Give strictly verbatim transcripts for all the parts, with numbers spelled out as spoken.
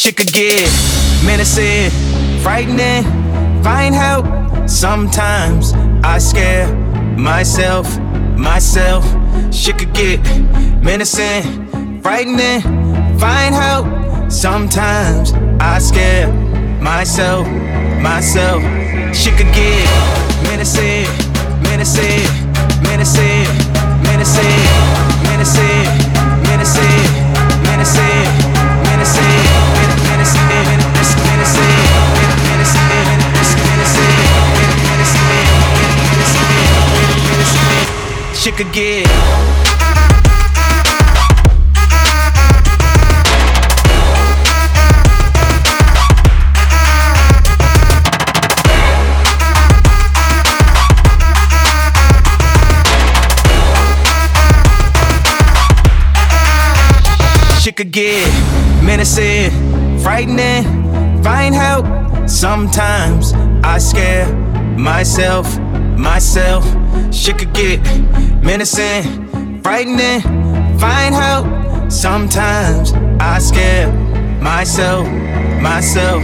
Shit could get menacing, frightening, find help. Sometimes I scare myself, myself. Shit could get menacing, frightening, find help. Sometimes I scare myself, myself. Shit could get menacing, menacing, menacing, menacing, menacing, menacing, menacing, menacing, menacing. Shit could get Shit could get menacing, frightening, find help. Sometimes I scare myself, myself. Shit could get menacing, frightening, find help. Sometimes I scare myself, myself.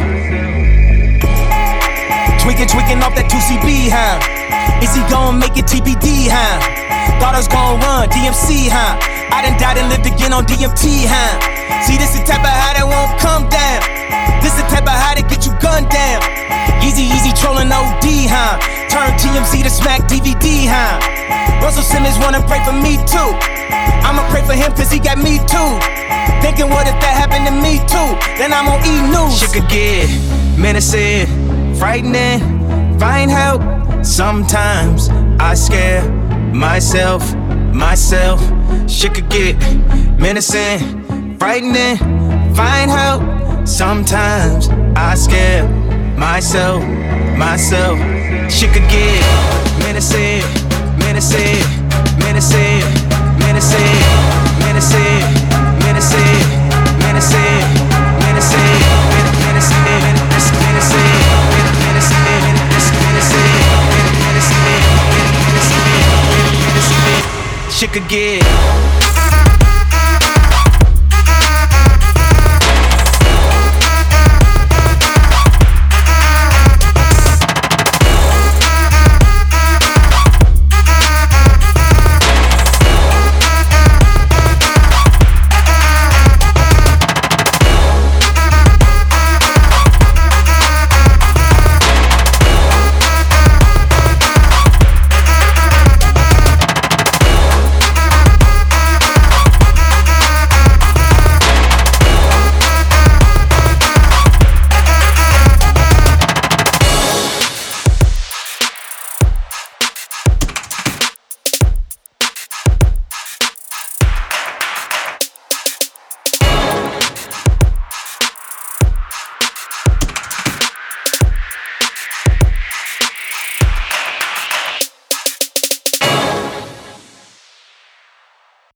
Tweaking, tweaking off that two C B, huh? Is he gon' make it T B D, huh? Thought I was gon' run D M C, huh? I done died and lived again on D M T, huh? See, this the type of high that won't come down. This the type of high that get you gunned down. Easy, easy trolling O D, huh? Turn T M Z to smack D V D, huh? Russell Simmons wanna pray for me too. I'ma pray for him cause he got me too. Thinking what if that happened to me too? Then I'm on E! News. Shit could get menacing, frightening, find help. Sometimes I scare myself, myself. Shit could get menacing, frightening, find help. Sometimes I scare myself, myself. Shit could get menacing, menacing, menacing, menacing, menacing, menacing, menacing, menacing, menacing. Shit could get